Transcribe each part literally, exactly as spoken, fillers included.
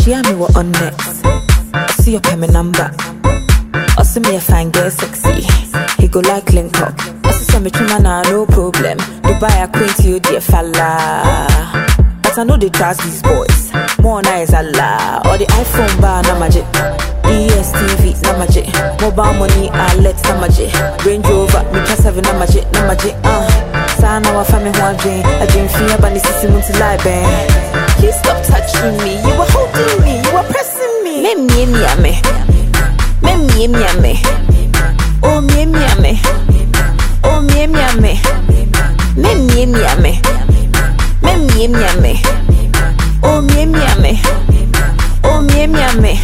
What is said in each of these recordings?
she had me what on next. I see your payment number. I see me a fine girl sexy. He go like link up. I see some man no problem. Dubai acquaint you dear fella. But I know they trust these boys. More nice Allah. Or the iPhone bar na magic. D S T V na magic. Mobile money I let na magic. Range Rover me plus seven na magic na magic. Uh. Sana wa fami ho adwen. Adwen fia ba ni sisi mu ti lie ben. Please stop touching me. You were holding me. You were pressing me. Me me me me. Me me me me. Oh me me me. Oh me me me. Me me me me. Me me me me. Oh me me me. Oh me me me.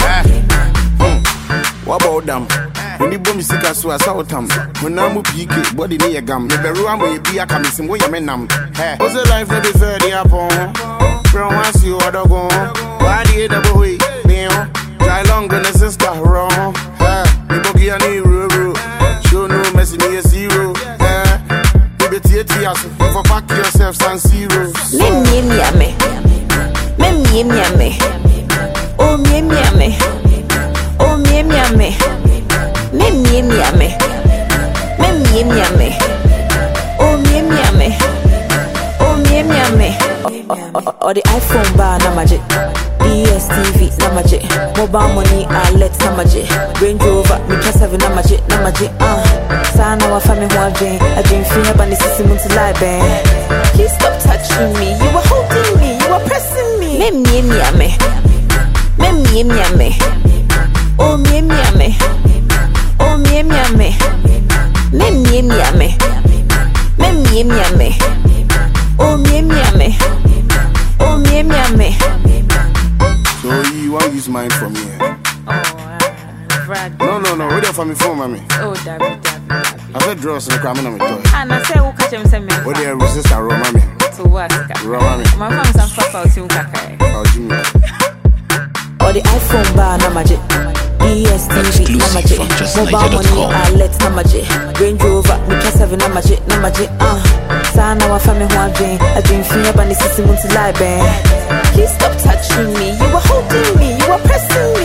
What about them? When you boom sick as well as out them. When I'm P K, body near gum. The room will be a commission where you men. Hey, was a life that is very upon. From once you are go. Why the double way? Try long than a sister wrong. Hey, you book your knee ruru. Show no messy near zero. Hey, you be tears for pack yourself and zero. Me me me me. Me me me me. Oh me me me. Oh me me me. Me me me me. Me me me me. Oh me me me. Oh me me me. Or the iPhone bar na magic. D S T V na magic. Mobile money I let na magic. Range Rover me plus seven na magic na magic. Uh. Sana wa fami ho adwen. Adwen fia ba ni sisi mu ti lie ben. Please stop touching me. You were holding me. You were pressing me. Me me me me. Me me me me. Oh me me me. Oh me me me. Me me me me. Me me me me. Oh me me me. Oh me me me. So you want to use mine from here? Oh, uh, Brad. No, no, no. Wait there for me phone, mommy. Oh, David, David. I said draws in the crime on my toy. And I say, who catch him say me? What they resist our room, mommy. To what? Room, mommy. My phone some fuck out to Kaka. Oh, Jimmy. Or the iPhone bar na magic. D S T V na magic. Mobile money I let na magic. Range Rover me plus seven na magic na magic. Uh. Sana wa fami ho adwen. Adwen fia ba ni sisi mu ti lie ben. Please stop touching me. You were holding me. You were pressing me.